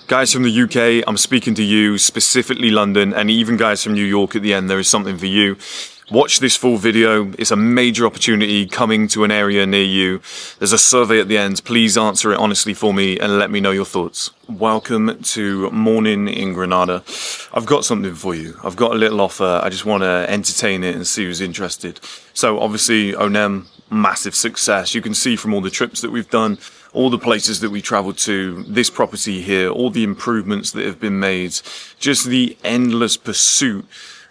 Guys from the UK, I'm speaking to you, specifically London, and even guys from New York at the end, there is something for you. Watch this full video. It's a major opportunity coming to an area near you. There's a survey at the end. Please answer it honestly for me and let me know your thoughts. Welcome to Morning in Granada. I've got something for you. I've got a little offer. I just want to entertain it and see who's interested. So obviously, Onem, massive success. You can see from all the trips that we've done, all the places that we traveled to, this property here, all the improvements that have been made, just the endless pursuit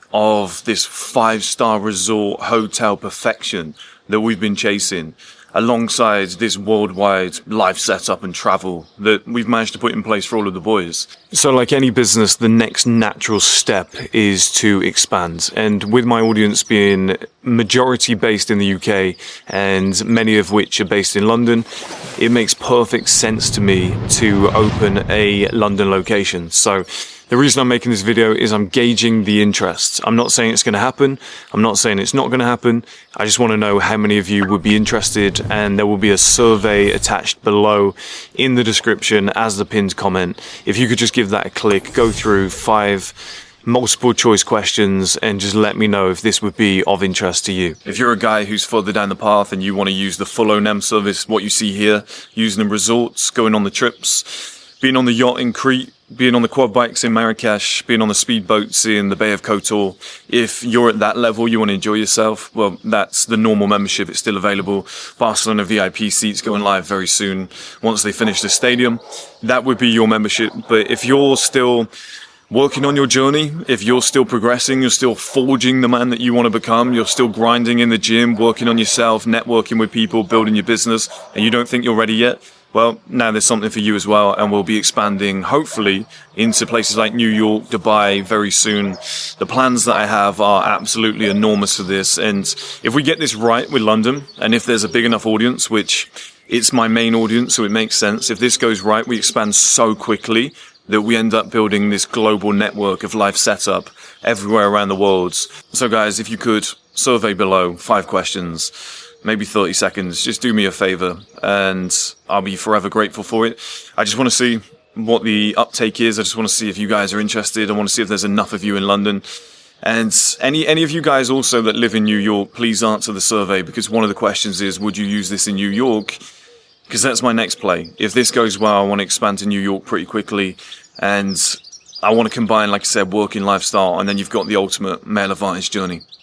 of this 5-star resort hotel perfection that we've been chasing, alongside this worldwide life setup and travel that we've managed to put in place for all of the boys. So like any business, the next natural step is to expand. And with my audience being majority based in the UK and many of which are based in London, it makes perfect sense to me to open a London location. So the reason I'm making this video is I'm gauging the interest. I'm not saying it's going to happen. I'm not saying it's not going to happen. I just want to know how many of you would be interested, and there will be a survey attached below in the description as the pinned comment. If you could just give that a click, go through 5 multiple choice questions and just let me know if this would be of interest to you. If you're a guy who's further down the path and you want to use the full Onem service, what you see here, using the resorts, going on the trips, being on the yacht in Crete, being on the quad bikes in Marrakesh, being on the speedboats in the Bay of Kotor. If you're at that level, you want to enjoy yourself, well, that's the normal membership. It's still available. Barcelona VIP seats going live very soon once they finish the stadium. That would be your membership. But if you're still working on your journey, if you're still progressing, you're still forging the man that you want to become, you're still grinding in the gym, working on yourself, networking with people, building your business, and you don't think you're ready yet, well, now there's something for you as well, and we'll be expanding, hopefully, into places like New York, Dubai very soon. The plans that I have are absolutely enormous for this, and if we get this right with London, and if there's a big enough audience, which it's my main audience, so it makes sense, if this goes right, we expand so quickly that we end up building this global network of life setup everywhere around the world. So guys, if you could, survey below, 5 questions, maybe 30 seconds, just do me a favor and I'll be forever grateful for it. I just want to see what the uptake is. I just want to see if you guys are interested. I want to see if there's enough of you in London. And any of you guys also that live in New York, please answer the survey, because one of the questions is, would you use this in New York? Because that's my next play. If this goes well, I want to expand to New York pretty quickly, and I want to combine, like I said, working lifestyle, and then you've got the ultimate male advantage journey.